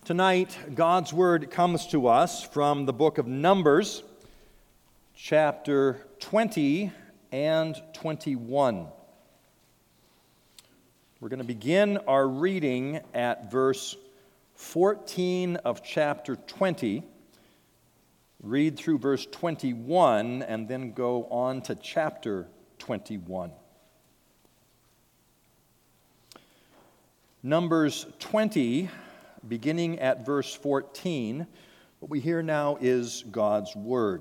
Tonight, God's Word comes to us from the book of Numbers, chapter 20 and 21. We're going to begin our reading at verse 14 of chapter 20, read through verse 21, and then go on to chapter 21. Numbers 20, beginning at verse 14, what we hear now is God's word.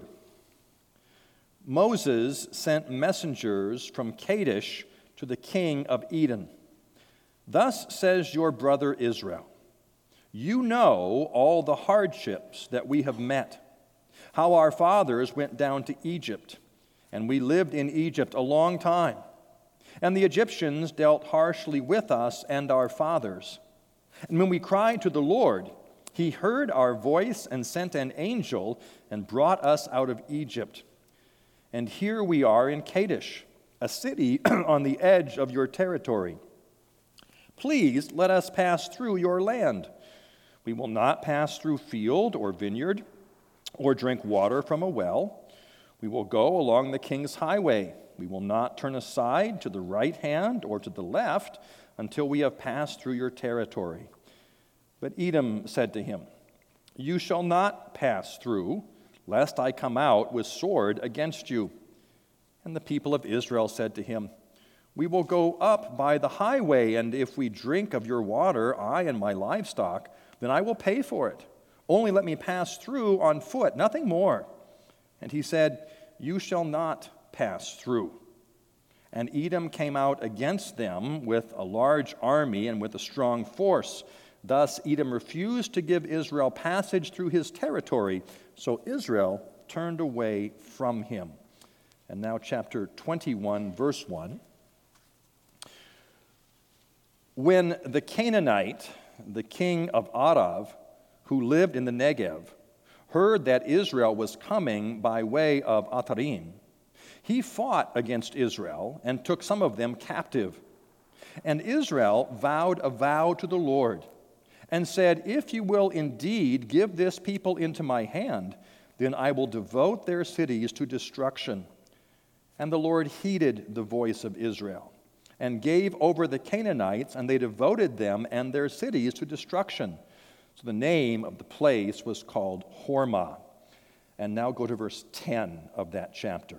Moses sent messengers from Kadesh to the king of Edom. Thus says your brother Israel, you know all the hardships that we have met, how our fathers went down to Egypt, and we lived in Egypt a long time. And the Egyptians dealt harshly with us and our fathers. And when we cried to the Lord, he heard our voice and sent an angel and brought us out of Egypt. And here we are in Kadesh, a city on the edge of your territory. Please let us pass through your land. We will not pass through field or vineyard or drink water from a well. We will go along the king's highway. We will not turn aside to the right hand or to the left until we have passed through your territory. But Edom said to him, you shall not pass through, lest I come out with sword against you. And the people of Israel said to him, we will go up by the highway, and if we drink of your water, I and my livestock, then I will pay for it. Only let me pass through on foot, nothing more. And he said, you shall not pass through. And Edom came out against them with a large army and with a strong force. Thus Edom refused to give Israel passage through his territory, so Israel turned away from him. And now chapter 21, verse 1. When the Canaanite, the king of Arav, who lived in the Negev, heard that Israel was coming by way of Atarim, he fought against Israel and took some of them captive. And Israel vowed a vow to the Lord and said, if you will indeed give this people into my hand, then I will devote their cities to destruction. And the Lord heeded the voice of Israel and gave over the Canaanites, and they devoted them and their cities to destruction. So the name of the place was called Hormah. And now go to verse 10 of that chapter.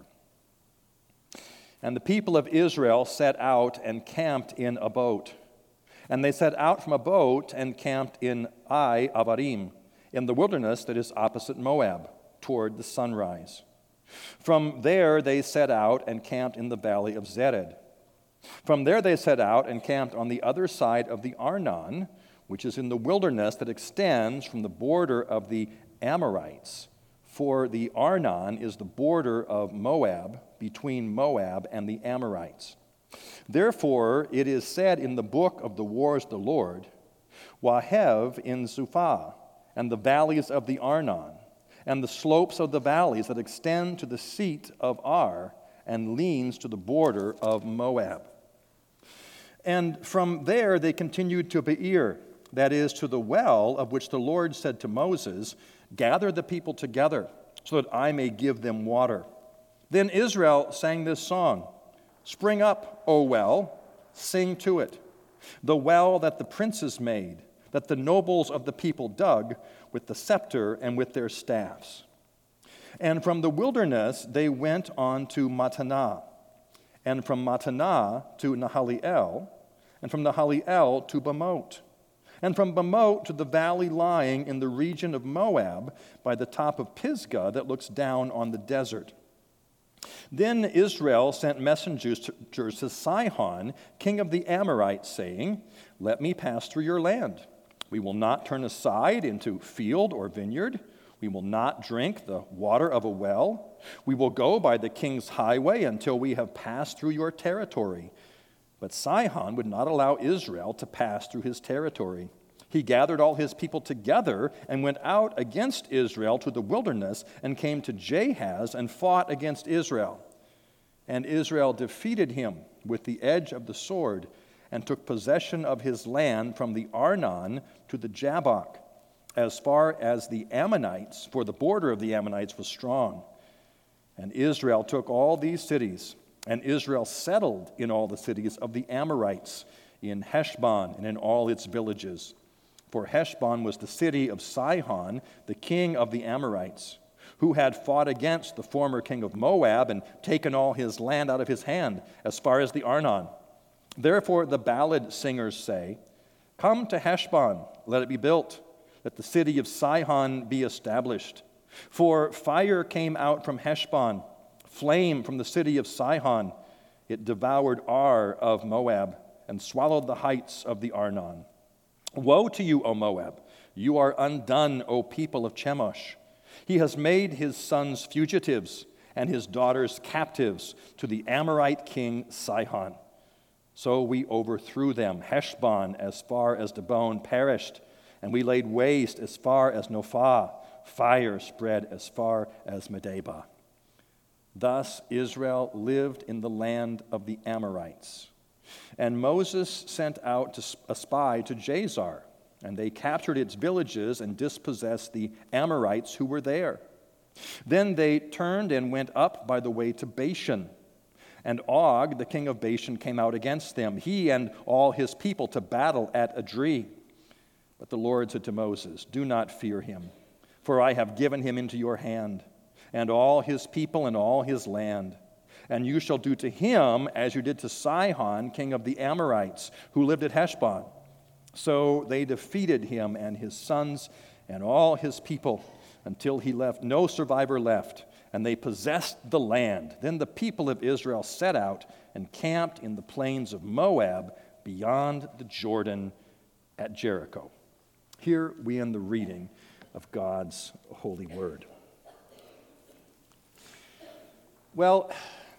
And the people of Israel set out and camped in a boat. And they set out from a boat and camped in Ai Avarim, in the wilderness that is opposite Moab, toward the sunrise. From there they set out and camped in the valley of Zered. From there they set out and camped on the other side of the Arnon, which is in the wilderness that extends from the border of the Amorites. For the Arnon is the border of Moab, between Moab and the Amorites. Therefore, it is said in the book of the wars of the Lord, Wahev in Zuphah, and the valleys of the Arnon, and the slopes of the valleys that extend to the seat of Ar, and leans to the border of Moab. And from there they continued to Beer, that is, to the well of which the Lord said to Moses, gather the people together, so that I may give them water. Then Israel sang this song, spring up, O well, sing to it. The well that the princes made, that the nobles of the people dug with the scepter and with their staffs. And from the wilderness they went on to Mattanah, and from Mattanah to Nahaliel, and from Nahaliel to Bamoth, and from Bamoth to the valley lying in the region of Moab by the top of Pisgah that looks down on the desert. Then Israel sent messengers to Sihon, king of the Amorites, saying, let me pass through your land. We will not turn aside into field or vineyard. We will not drink the water of a well. We will go by the king's highway until we have passed through your territory. But Sihon would not allow Israel to pass through his territory. He gathered all his people together and went out against Israel to the wilderness and came to Jahaz and fought against Israel. And Israel defeated him with the edge of the sword and took possession of his land from the Arnon to the Jabbok, as far as the Ammonites, for the border of the Ammonites was strong. And Israel took all these cities, and Israel settled in all the cities of the Amorites, in Heshbon and in all its villages. For Heshbon was the city of Sihon, the king of the Amorites, who had fought against the former king of Moab and taken all his land out of his hand, as far as the Arnon. Therefore the ballad singers say, "Come to Heshbon, let it be built, let the city of Sihon be established. For fire came out from Heshbon, flame from the city of Sihon. It devoured Ar of Moab and swallowed the heights of the Arnon. Woe to you, O Moab! You are undone, O people of Chemosh. He has made his sons fugitives and his daughters captives to the Amorite king Sihon. So we overthrew them. Heshbon, as far as Dibon, perished, and we laid waste as far as Nophah. Fire spread as far as Medeba." Thus Israel lived in the land of the Amorites. And Moses sent out a spy to Jazer, and they captured its villages and dispossessed the Amorites who were there. Then they turned and went up by the way to Bashan. And Og, the king of Bashan, came out against them, he and all his people, to battle at Adri. But the Lord said to Moses, "Do not fear him, for I have given him into your hand, and all his people and all his land. And you shall do to him as you did to Sihon, king of the Amorites, who lived at Heshbon." So they defeated him and his sons and all his people until he left no survivor left, and they possessed the land. Then the people of Israel set out and camped in the plains of Moab beyond the Jordan at Jericho. Here we end the reading of God's holy word. Well,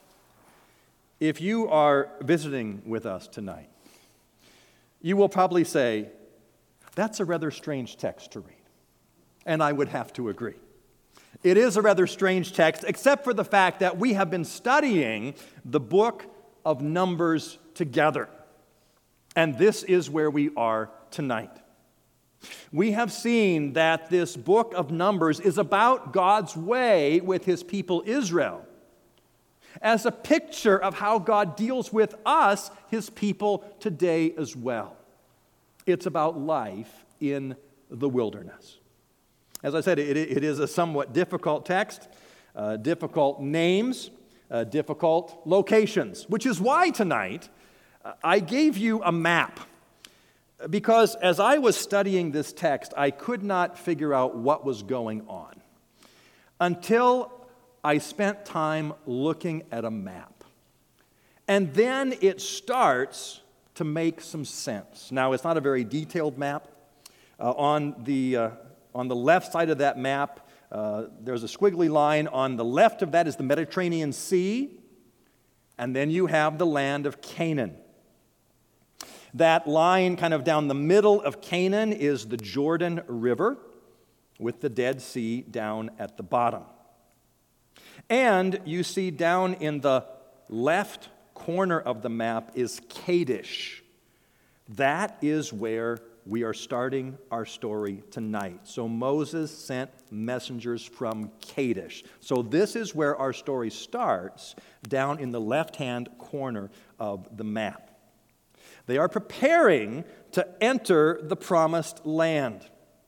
if you are visiting with us tonight, you will probably say, "That's a rather strange text to read." And I would have to agree. It is a rather strange text, except for the fact that we have been studying the book of Numbers together. And this is where we are tonight. We have seen that this book of Numbers is about God's way with his people Israel, as a picture of how God deals with us, his people, today as well. It's about life in the wilderness. As I said, it is a somewhat difficult text, difficult names, difficult locations, which is why tonight I gave you a map. Because as I was studying this text, I could not figure out what was going on until I spent time looking at a map. And then it starts to make some sense. Now, it's not a very detailed map. On the left side of that map, there's a squiggly line. On the left of that is the Mediterranean Sea. And then you have the land of Canaan. That line kind of down the middle of Canaan is the Jordan River, with the Dead Sea down at the bottom. And you see down in the left corner of the map is Kadesh. That is where we are starting our story tonight. So Moses sent messengers from Kadesh. So this is where our story starts, down in the left-hand corner of the map. They are preparing to enter the promised land.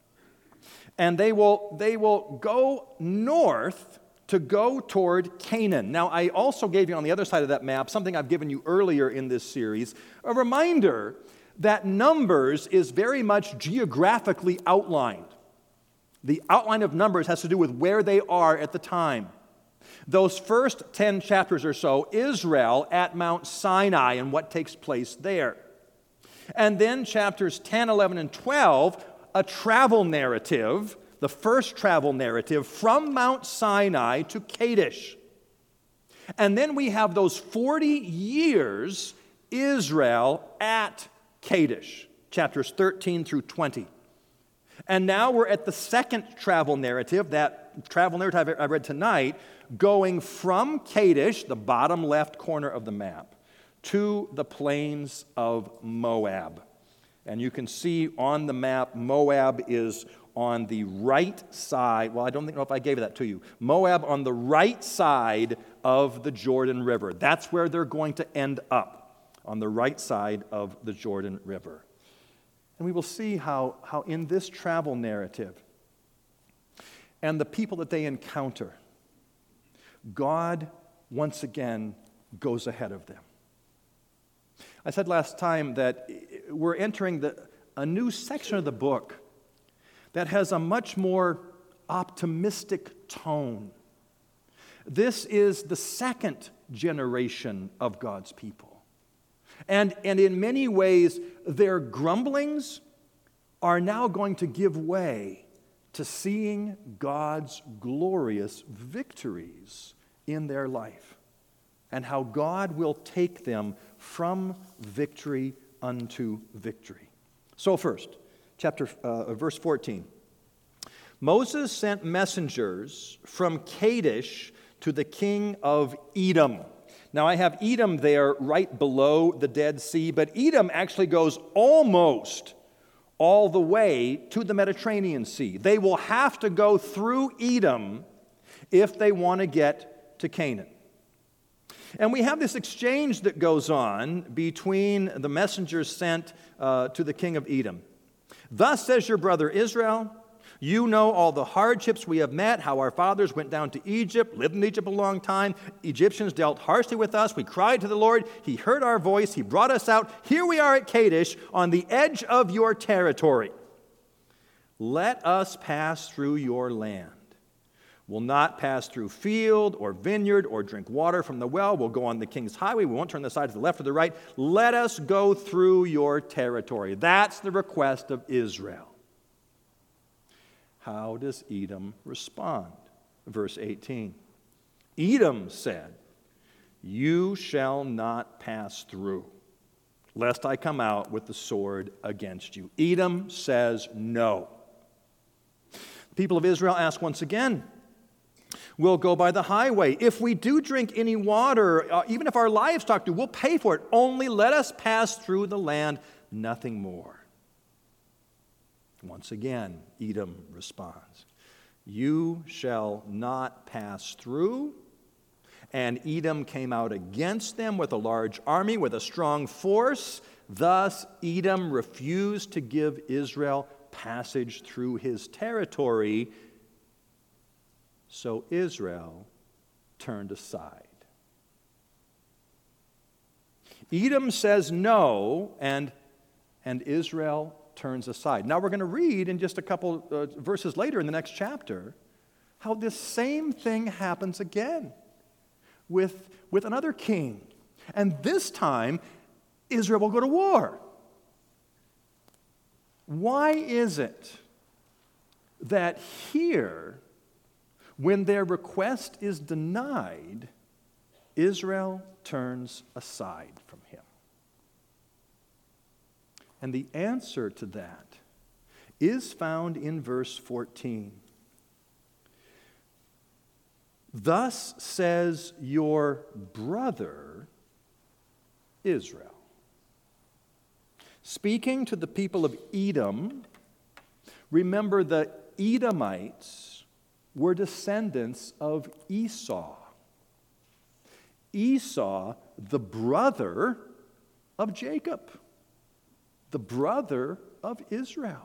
And they will go north to go toward Canaan. Now, I also gave you on the other side of that map something I've given you earlier in this series, a reminder that Numbers is very much geographically outlined. The outline of Numbers has to do with where they are at the time. Those first 10 chapters or so, Israel at Mount Sinai and what takes place there. And then chapters 10, 11, and 12, a travel narrative, the first travel narrative from Mount Sinai to Kadesh. And then we have those 40 years, Israel at Kadesh, chapters 13 through 20. And now we're at the second travel narrative, that travel narrative I read tonight, going from Kadesh, the bottom left corner of the map, to the plains of Moab. And you can see on the map, Moab is on the right side. Well, I don't know if I gave that to you. Moab on the right side of the Jordan River. That's where they're going to end up, on the right side of the Jordan River. And we will see how in this travel narrative and the people that they encounter, God once again goes ahead of them. I said last time that we're entering a new section of the book that has a much more optimistic tone. This is the second generation of God's people. And in many ways, their grumblings are now going to give way to seeing God's glorious victories in their life, and how God will take them from victory unto victory. So first, verse 14. Moses sent messengers from Kadesh to the king of Edom. Now I have Edom there right below the Dead Sea, but Edom actually goes almost all the way to the Mediterranean Sea. They will have to go through Edom if they want to get to Canaan. And we have this exchange that goes on between the messengers sent to the king of Edom. Thus says your brother Israel, you know all the hardships we have met, how our fathers went down to Egypt, lived in Egypt a long time. Egyptians dealt harshly with us. We cried to the Lord. He heard our voice. He brought us out. Here we are at Kadesh on the edge of your territory. Let us pass through your land. We'll not pass through field or vineyard or drink water from the well. We'll go on the king's highway. We won't turn the side to the left or the right. Let us go through your territory. That's the request of Israel. How does Edom respond? Verse 18. Edom said, you shall not pass through, lest I come out with the sword against you. Edom says no. The people of Israel ask once again, we'll go by the highway. If we do drink any water, even if our livestock do, we'll pay for it. Only let us pass through the land, nothing more. Once again, Edom responds, you shall not pass through. And Edom came out against them with a large army, with a strong force. Thus, Edom refused to give Israel passage through his territory. So Israel turned aside. Edom says no, and Israel turns aside. Now we're going to read in just a couple verses later in the next chapter how this same thing happens again with another king. And this time, Israel will go to war. Why is it that here, when their request is denied, Israel turns aside from him? And the answer to that is found in verse 14. Thus says your brother Israel. Speaking to the people of Edom, remember the Edomites were descendants of Esau. Esau, the brother of Jacob, the brother of Israel.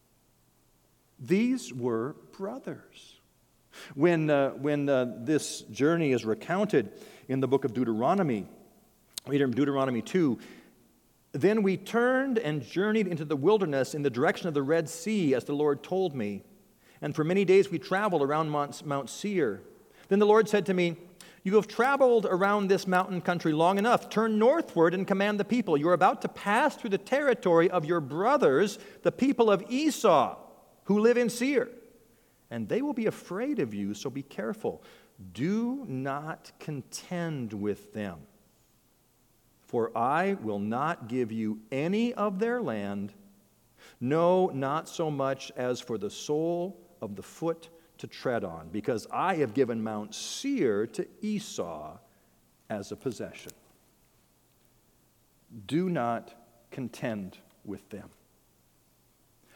These were brothers. When this journey is recounted in the book of Deuteronomy, read in Deuteronomy 2, then we turned and journeyed into the wilderness in the direction of the Red Sea, as the Lord told me. And for many days we traveled around Mount Seir. Then the Lord said to me, you have traveled around this mountain country long enough. Turn northward and command the people. You are about to pass through the territory of your brothers, the people of Esau, who live in Seir. And they will be afraid of you, so be careful. Do not contend with them. For I will not give you any of their land, no, not so much as for the sole of the foot to tread on, because I have given Mount Seir to Esau as a possession. Do not contend with them.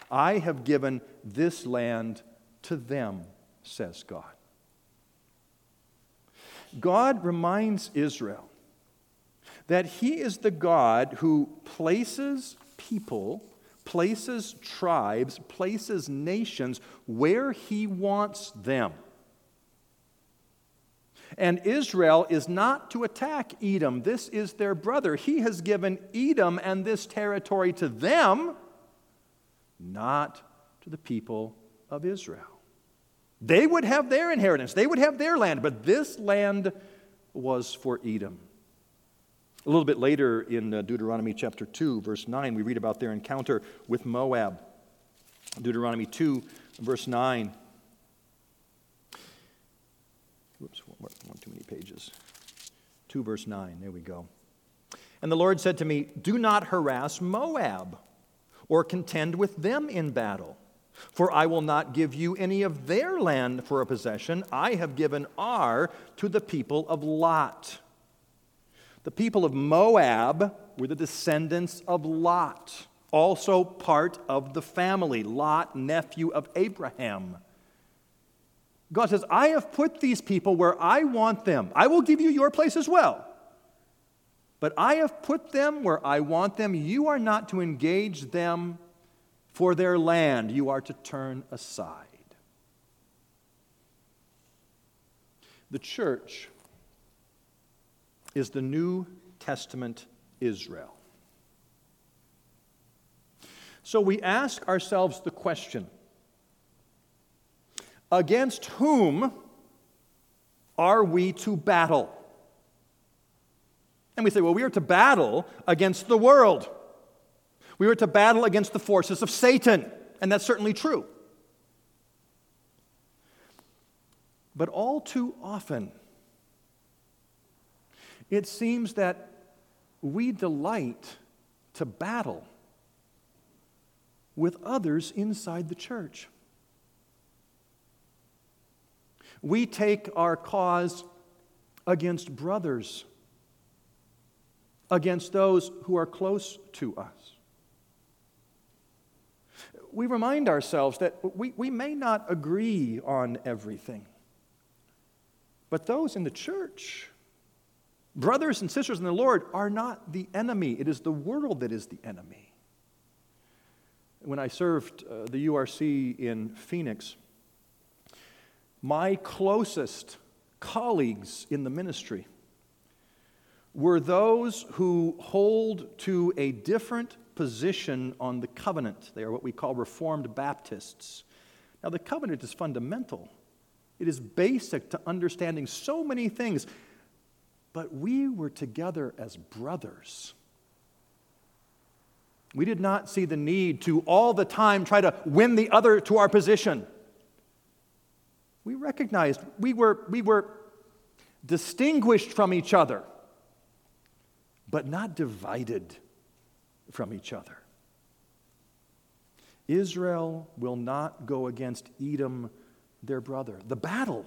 I have given this land to them, says God. God reminds Israel that He is the God who places people, places tribes, places nations where He wants them. And Israel is not to attack Edom. This is their brother. He has given Edom and this territory to them, not to the people of Israel. They would have their inheritance. They would have their land, but this land was for Edom. A little bit later in Deuteronomy chapter 2, verse 9, we read about their encounter with Moab. Deuteronomy 2, verse 9. Whoops, one too many pages. 2, verse 9, there we go. And the Lord said to me, do not harass Moab or contend with them in battle. For I will not give you any of their land for a possession. I have given Ar to the people of Lot. The people of Moab were the descendants of Lot, also part of the family, Lot, nephew of Abraham. God says, I have put these people where I want them. I will give you your place as well. But I have put them where I want them. You are not to engage them for their land. You are to turn aside. The church is the New Testament Israel. So we ask ourselves the question, against whom are we to battle? And we say, well, we are to battle against the world. We are to battle against the forces of Satan, and that's certainly true. But all too often, it seems that we delight to battle with others inside the church. We take our cause against brothers, against those who are close to us. We remind ourselves that we may not agree on everything, but those in the church, brothers and sisters in the Lord, are not the enemy. It is the world that is the enemy. When I served the URC in Phoenix, my closest colleagues in the ministry were those who hold to a different position on the covenant. They are what we call Reformed Baptists. Now, the covenant is fundamental. It is basic to understanding so many things. But we were together as brothers. We did not see the need to all the time try to win the other to our position. We recognized we were distinguished from each other, but not divided from each other. Israel will not go against Edom, their brother. The battle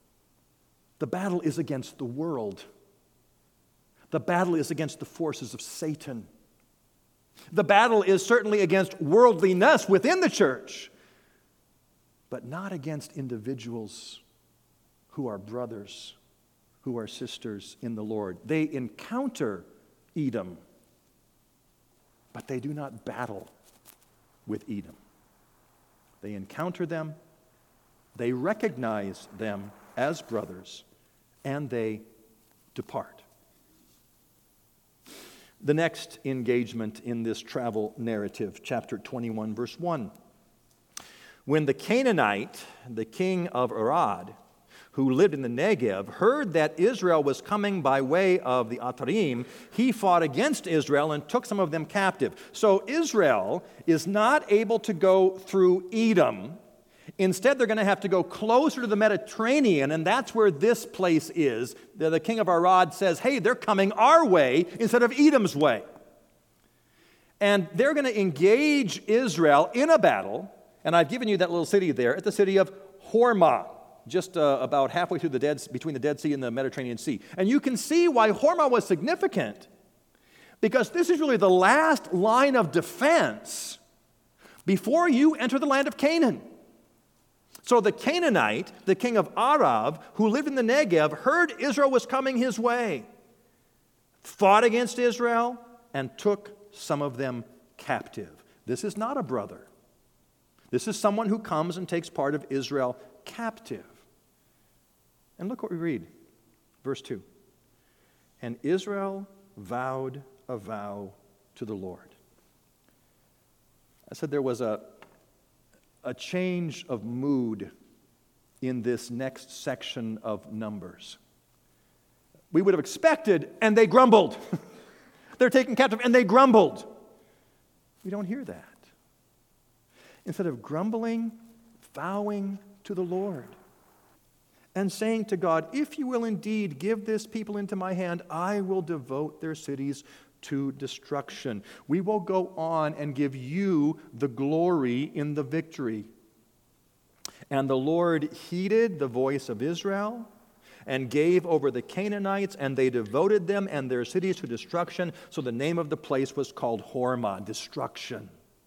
is against the world. The battle is against the forces of Satan. The battle is certainly against worldliness within the church, but not against individuals who are brothers, who are sisters in the Lord. They encounter Edom, but they do not battle with Edom. They encounter them, they recognize them as brothers, and they depart. The next engagement in this travel narrative, chapter 21, verse 1. When the Canaanite, the king of Arad, who lived in the Negev, heard that Israel was coming by way of the Atarim, he fought against Israel and took some of them captive. So Israel is not able to go through Edom. Instead, they're going to have to go closer to the Mediterranean, and that's where this place is. The king of Arad says, hey, they're coming our way instead of Edom's way. And they're going to engage Israel in a battle, and I've given you that little city there, at the city of Hormah, just about halfway through between the Dead Sea and the Mediterranean Sea. And you can see why Hormah was significant, because this is really the last line of defense before you enter the land of Canaan. So the Canaanite, the king of Arav, who lived in the Negev, heard Israel was coming his way, fought against Israel, and took some of them captive. This is not a brother. This is someone who comes and takes part of Israel captive. And look what we read, verse 2. And Israel vowed a vow to the Lord. I said there was a change of mood in this next section of Numbers. We would have expected, and they grumbled. They're taken captive, and they grumbled. We don't hear that. Instead of grumbling, vowing to the Lord and saying to God, if you will indeed give this people into my hand, I will devote their cities to destruction. We will go on and give you the glory in the victory. And the Lord heeded the voice of Israel and gave over the Canaanites, and they devoted them and their cities to destruction. So the name of the place was called Hormah, destruction.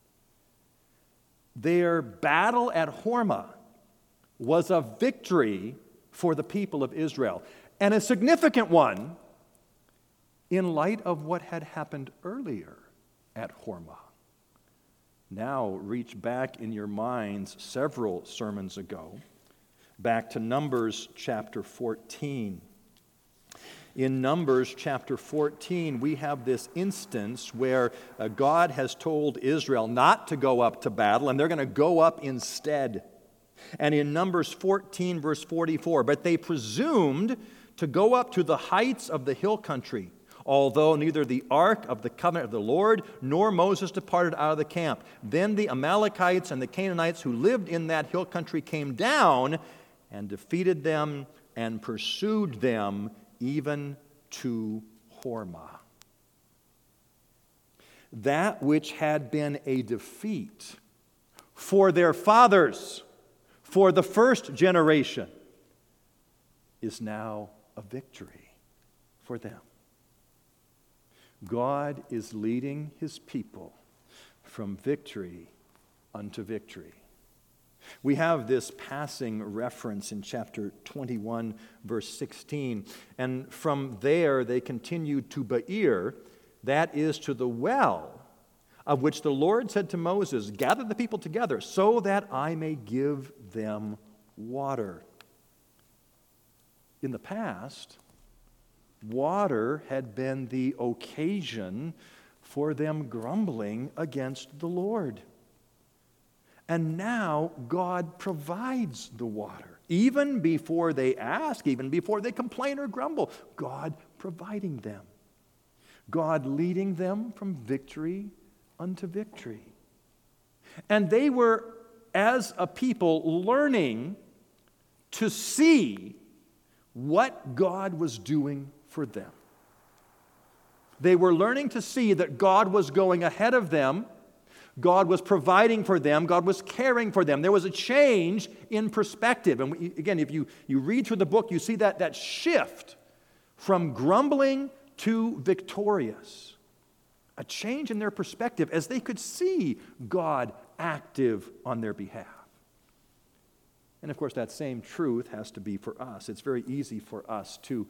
Their battle at Hormah was a victory for the people of Israel, and a significant one in light of what had happened earlier at Hormah. Now reach back in your minds several sermons ago, back to Numbers chapter 14. In Numbers chapter 14, we have this instance where God has told Israel not to go up to battle, and they're going to go up instead. And in Numbers 14, verse 44, but they presumed to go up to the heights of the hill country, although neither the ark of the covenant of the Lord nor Moses departed out of the camp. Then the Amalekites and the Canaanites who lived in that hill country came down and defeated them and pursued them even to Hormah. That which had been a defeat for their fathers, for the first generation, is now a victory for them. God is leading his people from victory unto victory. We have this passing reference in chapter 21, verse 16, and from there they continue to Be'er, that is to the well, of which the Lord said to Moses, gather the people together so that I may give them water. In the past, water had been the occasion for them grumbling against the Lord. And now God provides the water. Even before they ask, even before they complain or grumble, God providing them. God leading them from victory unto victory. And they were, as a people, learning to see what God was doing for them. They were learning to see that God was going ahead of them. God was providing for them. God was caring for them. There was a change in perspective. And again, if you read through the book, you see that shift from grumbling to victorious. A change in their perspective as they could see God active on their behalf. And of course, that same truth has to be for us. It's very easy for us to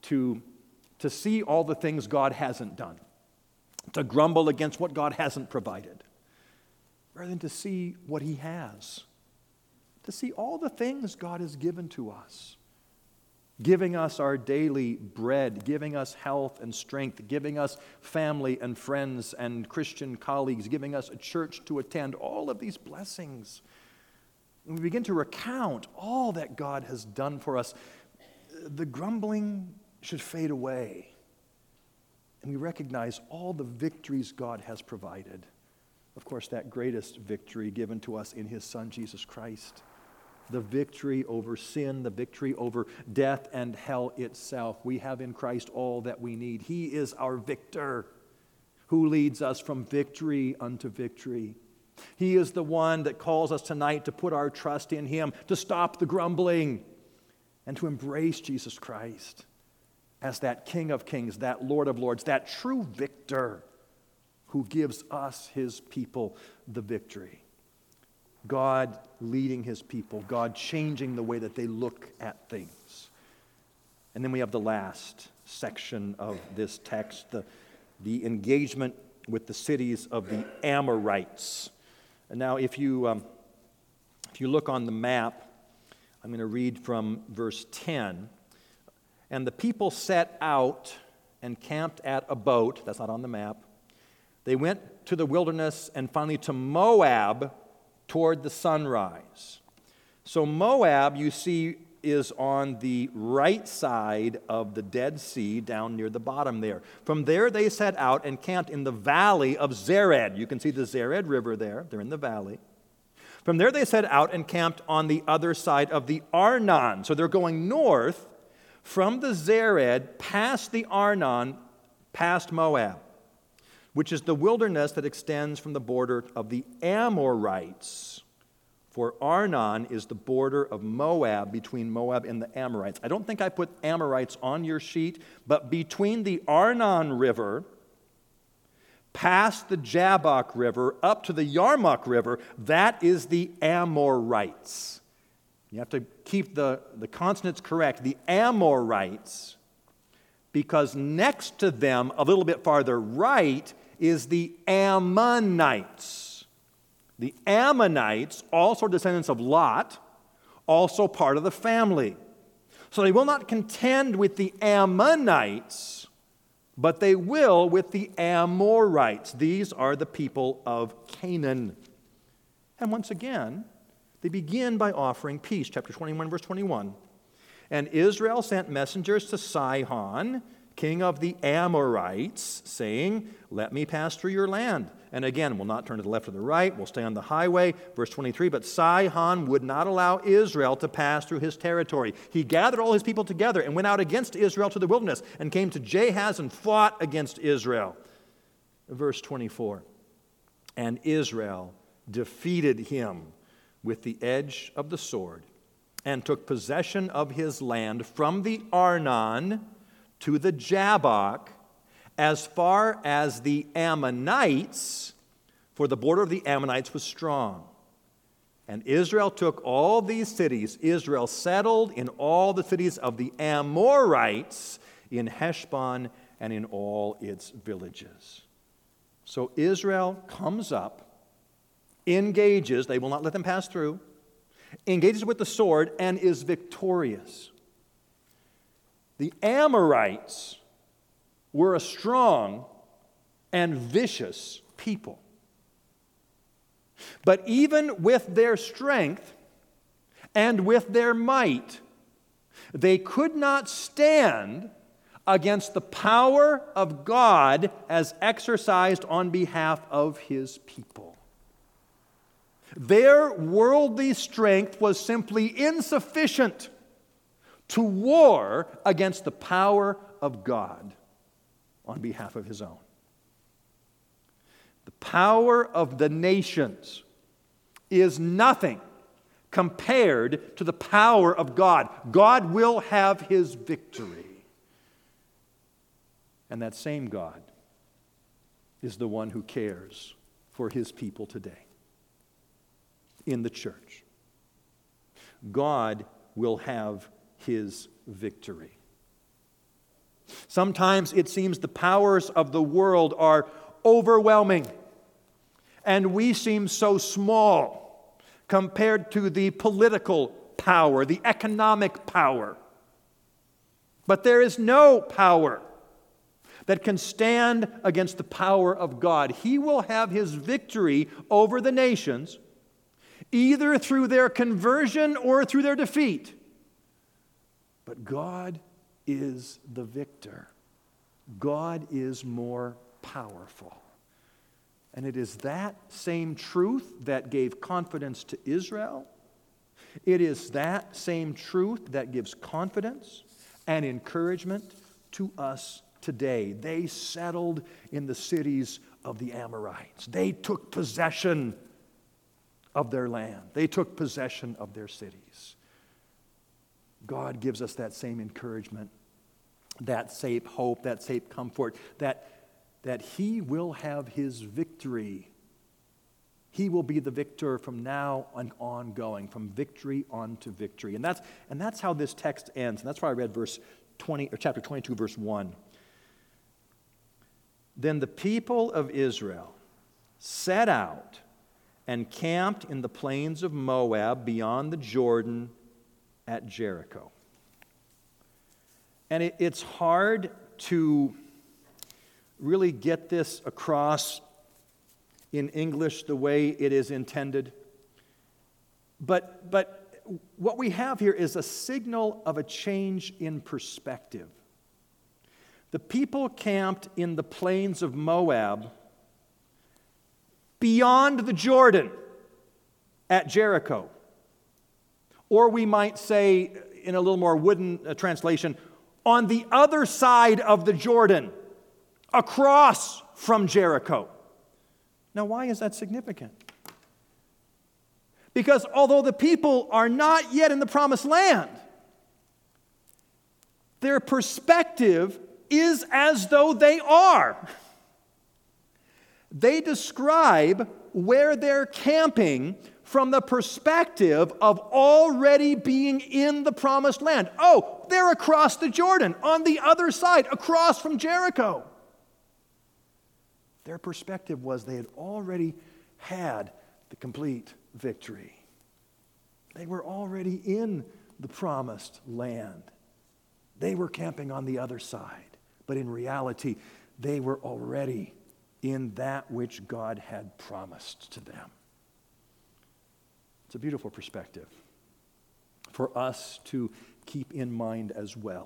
see all the things God hasn't done, to grumble against what God hasn't provided, rather than to see what he has, to see all the things God has given to us, giving us our daily bread, giving us health and strength, giving us family and friends and Christian colleagues, giving us a church to attend, all of these blessings. When we begin to recount all that God has done for us, the grumbling should fade away, and we recognize all the victories God has provided. Of course, that greatest victory given to us in his Son, Jesus Christ. The victory over sin, the victory over death and hell itself. We have in Christ all that we need. He is our victor who leads us from victory unto victory. He is the one that calls us tonight to put our trust in him, to stop the grumbling, and to embrace Jesus Christ as that King of Kings, that Lord of Lords, that true victor who gives us, his people, the victory. God leading his people, God changing the way that they look at things. And then we have the last section of this text, the engagement with the cities of the Amorites. And now if you look on the map, I'm going to read from verse 10. And the people set out and camped at a boat. That's not on the map. They went to the wilderness and finally to Moab toward the sunrise. So Moab, you see, is on the right side of the Dead Sea, down near the bottom there. From there they set out and camped in the valley of Zered. You can see the Zered River there. They're in the valley. From there they set out and camped on the other side of the Arnon. So they're going north from the Zered, past the Arnon, past Moab, which is the wilderness that extends from the border of the Amorites. For Arnon is the border of Moab, between Moab and the Amorites. I don't think I put Amorites on your sheet, but between the Arnon River, past the Jabbok River, up to the Yarmuk River, that is the Amorites. You have to keep the consonants correct. The Amorites, because next to them, a little bit farther right, is the Ammonites. The Ammonites, also descendants of Lot, also part of the family. So they will not contend with the Ammonites, but they will with the Amorites. These are the people of Canaan. And once again, they begin by offering peace. Chapter 21, verse 21. And Israel sent messengers to Sihon, king of the Amorites, saying, "Let me pass through your land." And again, we'll not turn to the left or the right. We'll stay on the highway. Verse 23, but Sihon would not allow Israel to pass through his territory. He gathered all his people together and went out against Israel to the wilderness and came to Jahaz and fought against Israel. Verse 24, and Israel defeated him with the edge of the sword and took possession of his land from the Arnon to the Jabbok, as far as the Ammonites, for the border of the Ammonites was strong. And Israel took all these cities. Israel settled in all the cities of the Amorites, in Heshbon and in all its villages. So Israel comes up, engages, they will not let them pass through, engages with the sword, and is victorious. The Amorites were a strong and vicious people. But even with their strength and with their might, they could not stand against the power of God as exercised on behalf of his people. Their worldly strength was simply insufficient to war against the power of God on behalf of his own. The power of the nations is nothing compared to the power of God. God will have his victory. And that same God is the one who cares for his people today in the church. God will have his victory. Sometimes it seems the powers of the world are overwhelming, and we seem so small compared to the political power, the economic power. But there is no power that can stand against the power of God. He will have his victory over the nations, either through their conversion or through their defeat. But God is the victor. God is more powerful. And it is that same truth that gave confidence to Israel. It is that same truth that gives confidence and encouragement to us today. They settled in the cities of the Amorites. They took possession of their land. They took possession of their cities. God gives us that same encouragement, that same hope, that same comfort, that he will have his victory He will be the victor from now on ongoing, from victory on to victory. And that's how this text ends. And that's why I read chapter 22, verse 1. Then the people of Israel set out and camped in the plains of Moab beyond the Jordan at Jericho. And it's hard to really get this across in English the way it is intended. But what we have here is a signal of a change in perspective. The people camped in the plains of Moab beyond the Jordan at Jericho. Or we might say, in a little more wooden translation, on the other side of the Jordan, across from Jericho. Now, why is that significant? Because although the people are not yet in the promised land, their perspective is as though they are. They describe where they're camping from the perspective of already being in the promised land. Oh, they're across the Jordan, on the other side, across from Jericho. Their perspective was they had already had the complete victory. They were already in the promised land. They were camping on the other side. But in reality, they were already in that which God had promised to them. It's a beautiful perspective for us to keep in mind as well.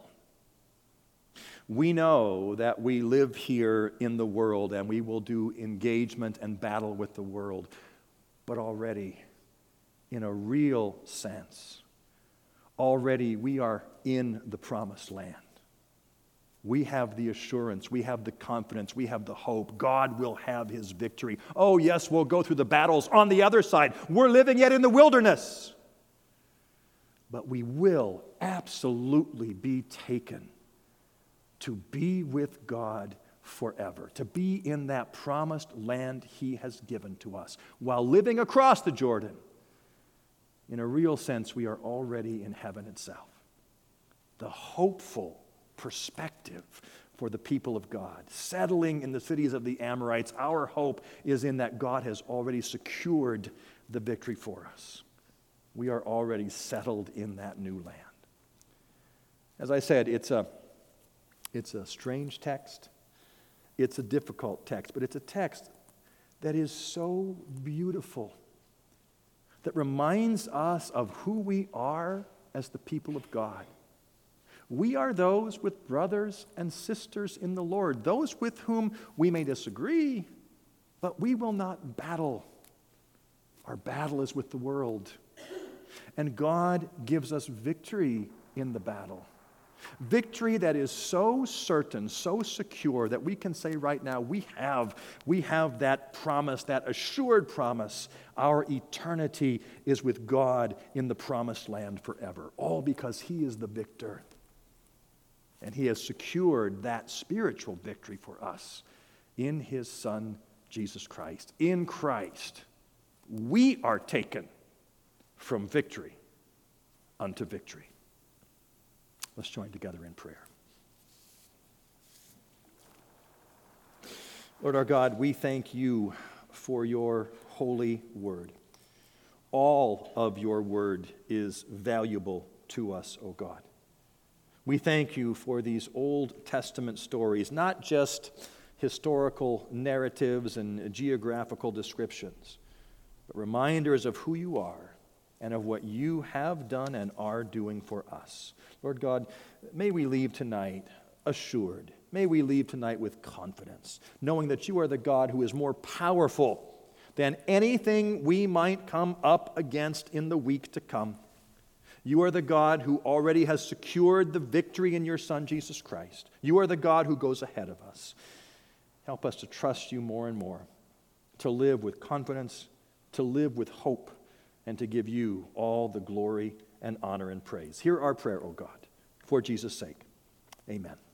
We know that we live here in the world and we will do engagement and battle with the world, but already, in a real sense, already we are in the promised land. We have the assurance, we have the confidence, we have the hope. God will have his victory. Oh, yes, we'll go through the battles on the other side. We're living yet in the wilderness. But we will absolutely be taken to be with God forever, to be in that promised land he has given to us. While living across the Jordan, in a real sense, we are already in heaven itself. The hopeful perspective for the people of God, settling in the cities of the Amorites, our hope is in that God has already secured the victory for us. We are already settled in that new land. As I said, it's a strange text. It's a difficult text, but it's a text that is so beautiful, that reminds us of who we are as the people of God. We are those with brothers and sisters in the Lord, those with whom we may disagree, but we will not battle. Our battle is with the world. And God gives us victory in the battle. Victory that is so certain, so secure, that we can say right now, we have that promise, that assured promise. Our eternity is with God in the promised land forever, all because he is the victor. And he has secured that spiritual victory for us in his Son, Jesus Christ. In Christ, we are taken from victory unto victory. Let's join together in prayer. Lord our God, we thank you for your holy word. All of your word is valuable to us, O God. We thank you for these Old Testament stories, not just historical narratives and geographical descriptions, but reminders of who you are and of what you have done and are doing for us. Lord God, may we leave tonight assured. May we leave tonight with confidence, knowing that you are the God who is more powerful than anything we might come up against in the week to come. You are the God who already has secured the victory in your Son, Jesus Christ. You are the God who goes ahead of us. Help us to trust you more and more, to live with confidence, to live with hope, and to give you all the glory and honor and praise. Hear our prayer, O God, for Jesus' sake. Amen.